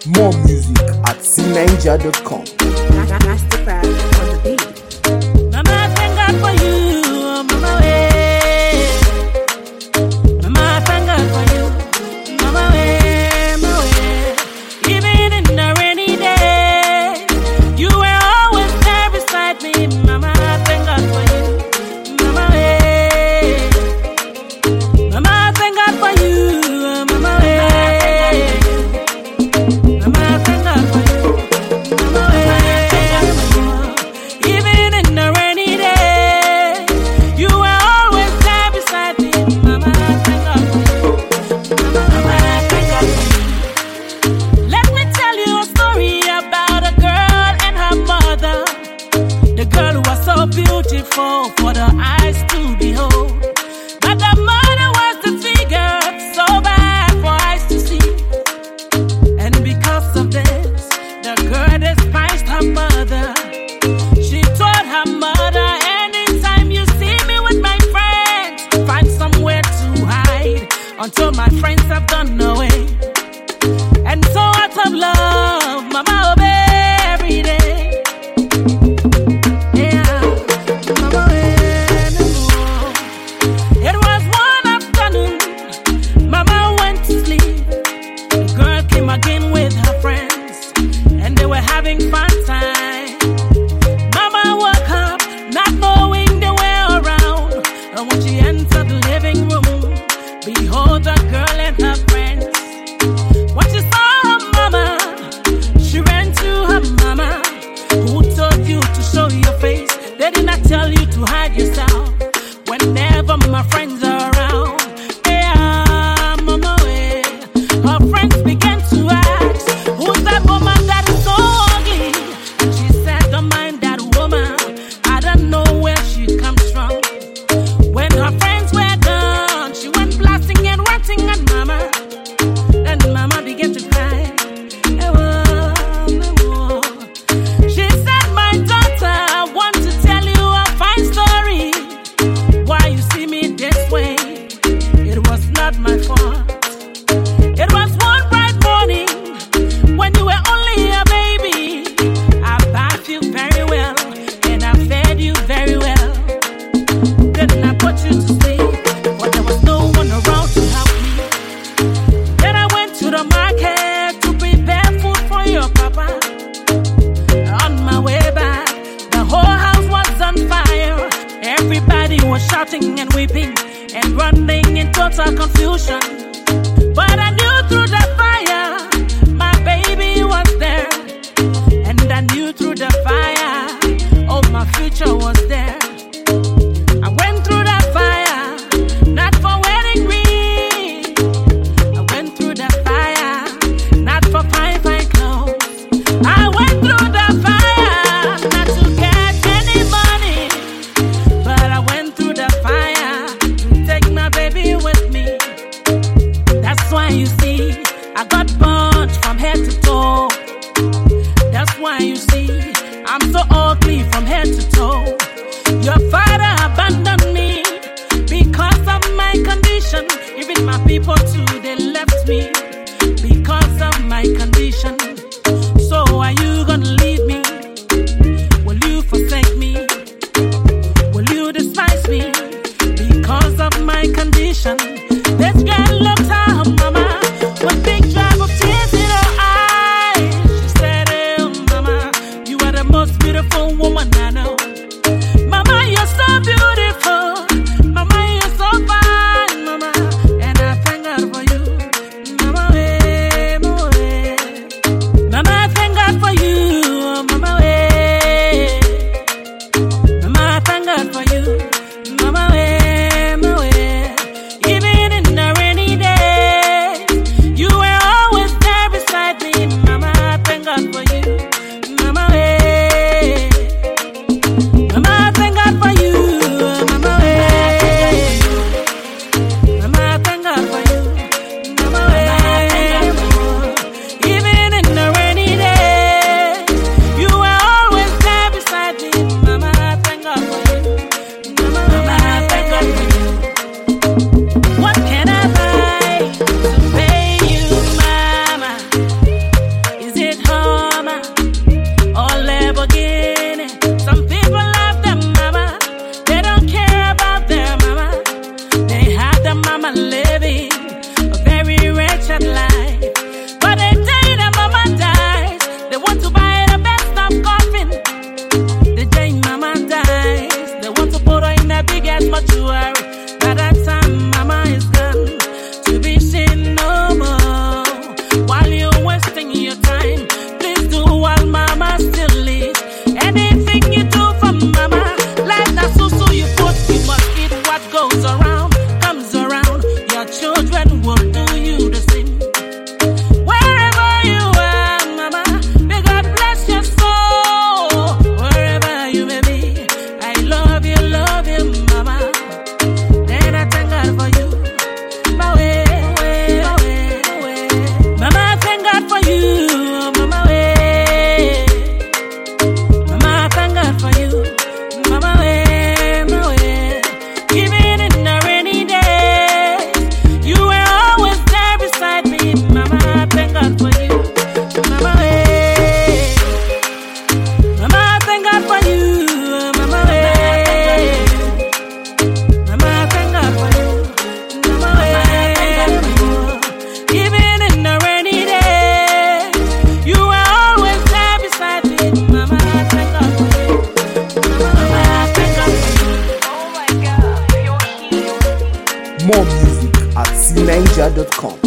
More music at cninja.com. Mastercraft on the beat. Mama, I thank God for you, Mama. Way. Mama, I thank God for you, Mama. Way, Mama. Way. Even in a rainy day, you were always there beside me, Mama. I thank God for you, Mama. Way. Mama, I thank God for you, Mama. Way. Mama, I thank God for you, Mama. Way. Even in a rainy day, you were always there beside me, Mama. I thank God for you, Mama. I thank God for you. Let me tell you a story about a girl and her mother. The girl who was so beautiful for the eyes to behold, but the mother was the figure so bad for eyes to see. And because of this, the girl despised her mother. She told her mother, anytime you see me with my friends, find somewhere to hide until my friends have gone away. And so out of love, Mama obey every day. Yeah, Mama obey no more. It was one afternoon, Mama went to sleep. The girl came again with her friends, and they were having fun time. Mama woke up, not knowing they were around. And when she entered the living room, behold the girl and her friends. When she saw her mama, she ran to her mama. Who told you to show your face? They did not tell you to hide yourself. Whenever my friends are around, yeah, Mama, way. Her friends began to ask, who's that woman that is so ugly? And she said, don't mind that woman, I don't know where she comes from. When her friends were gone, she went blasting and ranting at Mama. And Mama began to cry. She said, my daughter, I want to tell you a fine story. Why you see me this way? It was not my fault. It was one bright morning when you were only a baby. I bathed you very well and I fed you very well. Then I put you to sleep, but there was no one around to help me. Then I went to the market to prepare food for your papa. On my way back, the whole house was on fire. Everybody was shouting and weeping and running in total confusion. But I knew through the fire, my baby was there. And I knew through the fire, oh, my future was there. I went through the fire, not for wedding ring. I went through the fire, not for fine, fine clothes. I went through the fire, not to get any money. But I went through the fire to take my baby with me. That's why you see, I got burnt from head to toe. That's why you see, I'm so ugly from head to toe. Your father abandoned me because of my condition. Even my people too, they left me because of my condition. So are you gonna leave me? Will you forsake me? Will you despise me because of my condition? This girl looked at her mama with big drop of tears in her eyes. She said, hey, Mama, you are the most beautiful woman I know. Mama, you're so beautiful. Mama, you're so fine, Mama. And I thank God for you. Mama, hey, Mama, for you, Mama. Way. Mama, thank God for you, Mama. Way, Mama. Way. Even in the rainy days, you were always there beside me, Mama. Thank God for you, Mama. Way. Mama, thank God for you, Mama. Way. Mama, thank God for you, Mama. Way. Even in the rainy days, you were always there beside me, Mama. Thank God for you, Mama. Thank God for you. Oh my God, you're here. More music at cninja.com.